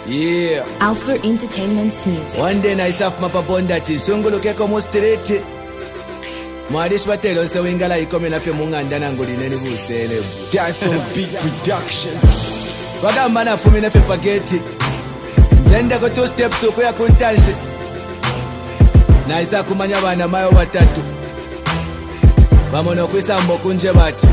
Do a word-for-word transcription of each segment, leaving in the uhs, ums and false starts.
Yeah. Alpha Entertainment's music. One day I saw my babonda ti shungulu keko mostrete. Mwadish batelo se wingala ikome na fe munganda na ngoli neni busele. That's some big production. Bagamba na fumi na fe spaghetti. Nzenda ko two steps uko ya kuntanshe. Na isa kumanya bana mayo batatu. Bamono kwisambo kunje bati.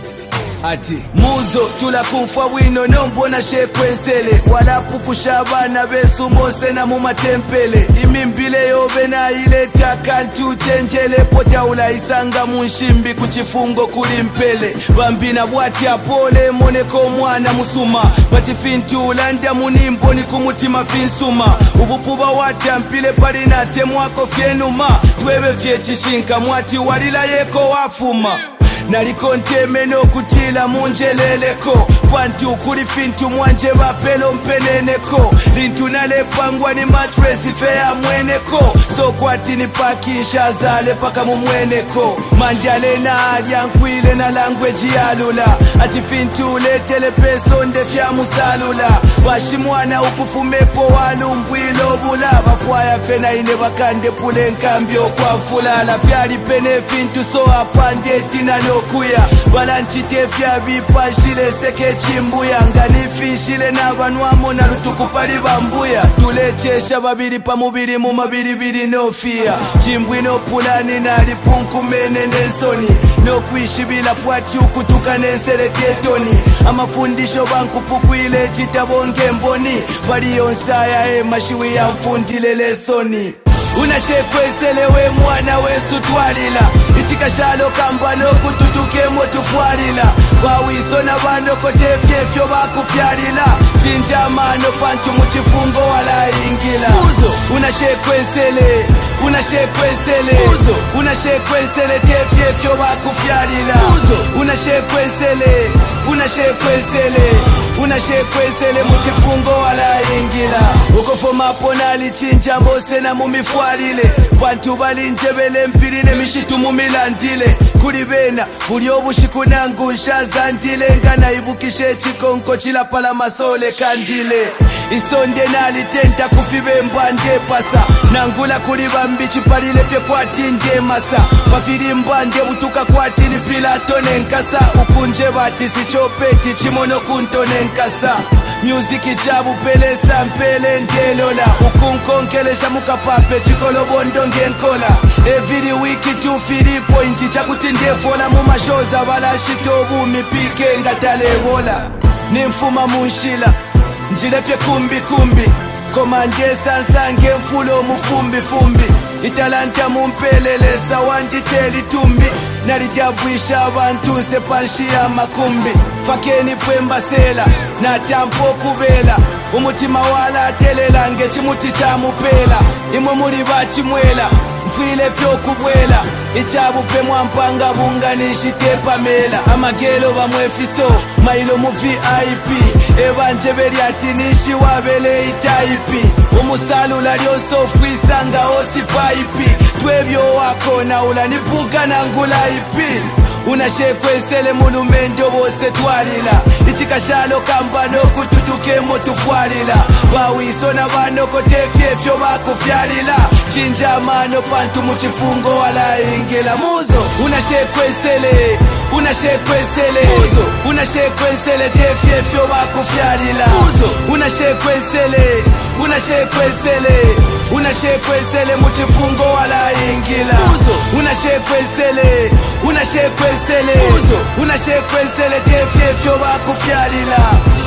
Ati muzo tula kumfa wino nombona shekwensele wala pukushabana besu mose na mumatempele imimbile yobe na ile takantu chenjele pota ula isanga munshimbi kuchifungo kulimpele bambina bwati apole moneko mwana musuma bati fintu ulanda munimbo ni kumutima finsuma ubupuba wati ampile pali na temwako fienuma twebe fyechishinka mwati walila yeko wafuma nalikonteme nokutila munjeleleko pantu kuli fintu mwanje bapelo mpeneneko lintu nalepangwa ni matresi fea mweneko so kwati ni paki nshazale paka mumweneko manjale na alya nkwile na language yalula ati fintu letele peso ndefya musalula bashimwana ukufumepo walumbwilo bula bafwaya fena ine bakande pule nkambyo kwa fulala fyali pene fintu so apande tina nokuya balanchite fya bipashile seke chimbuya nganifishile n'abanwamo na lutukupali bambuya tulechesha babiri pa mubiri mu mabiri biri nofia chimbwi no pulani na lipunkumene nensoni no kwishibila pwati ukutuka nensereketoni amafundisho bankupukwile chitabonge mboni bali yonsaya e mashiwi ya mfundile lesoni unashekweselewe mwana wesu twalila ichikashalo kamba nokututukemo tufwalila bawiso na bandoko tefyefyo bakufyalila chinjamano pantu muchifungo wala ingila uzo unashekwesele unashekwesele uzo unashekwesele tefyefyo bakufyalila uzo unashekwesele unashekwesele unashekwesele muchifungo wala ingila ukofoma ponali chinja mose na mumifwalile pantu balinjebele mpiri ne mishitu mumilandile kuli bena buli obushiku nangu nshazandile nga naibukishe chikonko chilapala masole kandile isonde nalitenta kufibe mbande pasa nangula kuli bambi chipalile fye kwati nde masa pafiri mbande utuka kwati ni pilato nenkasa ukunje bati sichopeti chimono kunto nenkasa Music chabu pele sampele ndelola ukunkonkelesha mukapape chikolo bondo ngenkola every week two fili point chakuti ndefola mu mashoza balashito bumi pike ngatalebola nimfuma munshila njilefye kumbi kumbi komande sansange mfulo mufumbi fumbi italanta mumpelelesa wanditeli tumbi nalidabwisha abantu sepanshi ya makumbi fakeni pwembasela na tampo kubela umutima wala atelela nge chimuti cha mupela imwe muri bachimwela mfile fyo kubwela ichabupe mwampanga bunganishite pamela amagelo bamwefiso mailo mu V I P ebanje beri atinishi wabele itaipi umusalula lyoso fwisanga osi paipi twebyo wakona ulanipuga nangula ipi unashekwesele mulumendo bose twalila ichikashalo kamba nokututukemo tufwalila bawiso na banoko tefyefyo bakufyalila chinjamano pantu muchifungo wala ingila muzo unashekwesele unashekwesele muzo unashekwesele tefyefyo bakufyalila muzo unashekwesele unashekwesele unashekwesele muchifungo wala ingila muzo unashekwesele unashekwesele muzo unashekwesele tefyefyo bakufyalila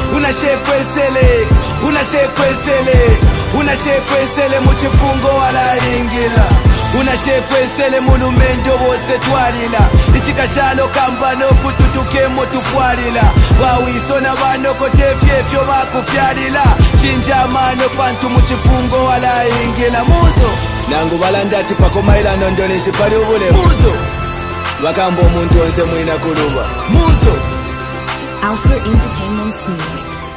unashekwesele unashekwesele unashekwesele muchifungo wala ingila unashekwesele mulumendo bose twalila ichikashalo kamba nokututukemo tufwalila bawiso na banoko tefyefyo bakufyalila chinjamano pantu muchifungo wala ingila muzo nangu balandati pako maila nondonesi pali ubule Muzo bakamba omuntu onse mwina kuluba Muzo Alpha Entertainment's music.